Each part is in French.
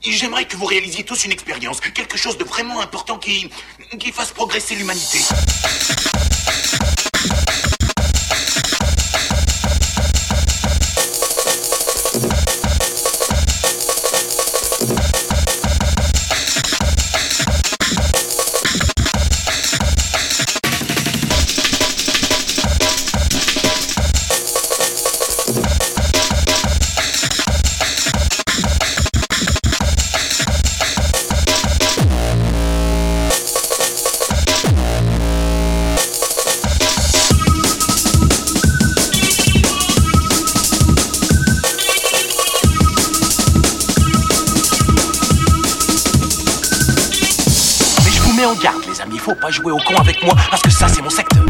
J'aimerais que vous réalisiez tous une expérience, quelque chose de vraiment important qui fasse progresser l'humanité. Mais en garde les amis, faut pas jouer au con avec moi parce que ça c'est mon secteur.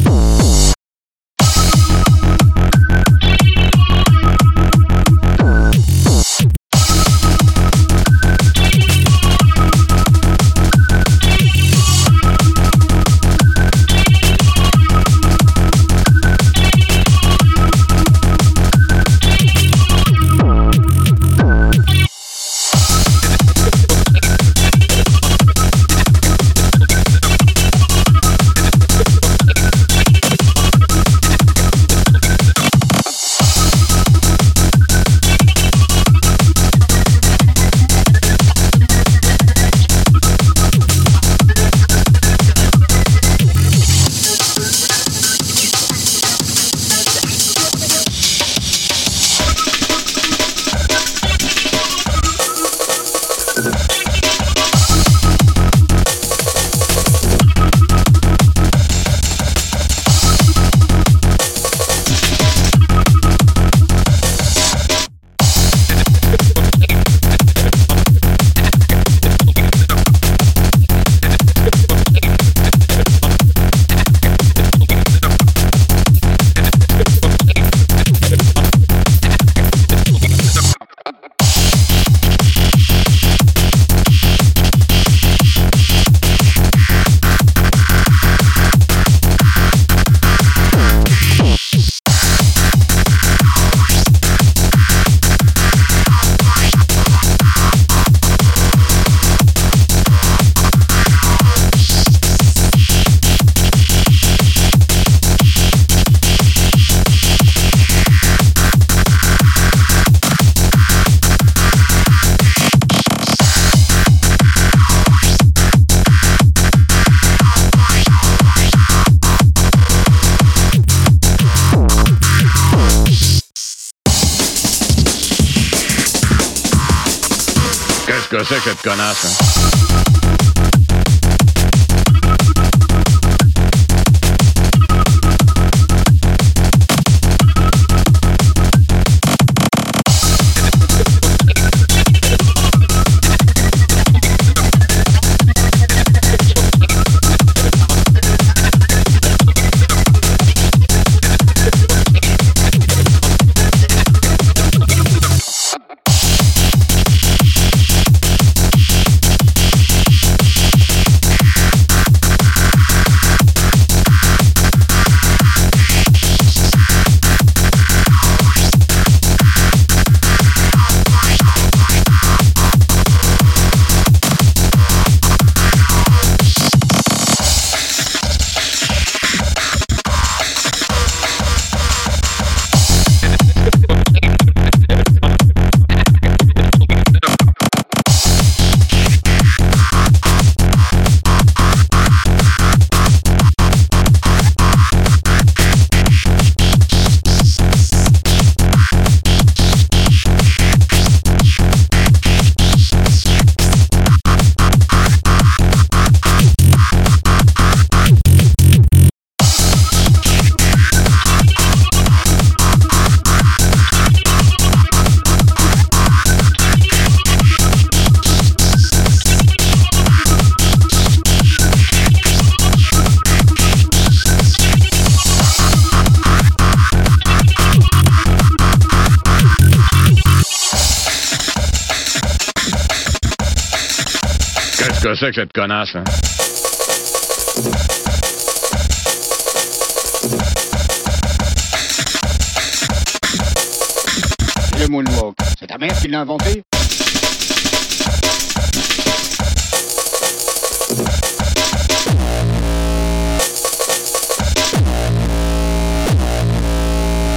Qu'est-ce que c'est que cette connasse, hein? Qu'est-ce que c'est que cette connasse, hein? Le moonwalk, c'est ta mère qui l'a inventé?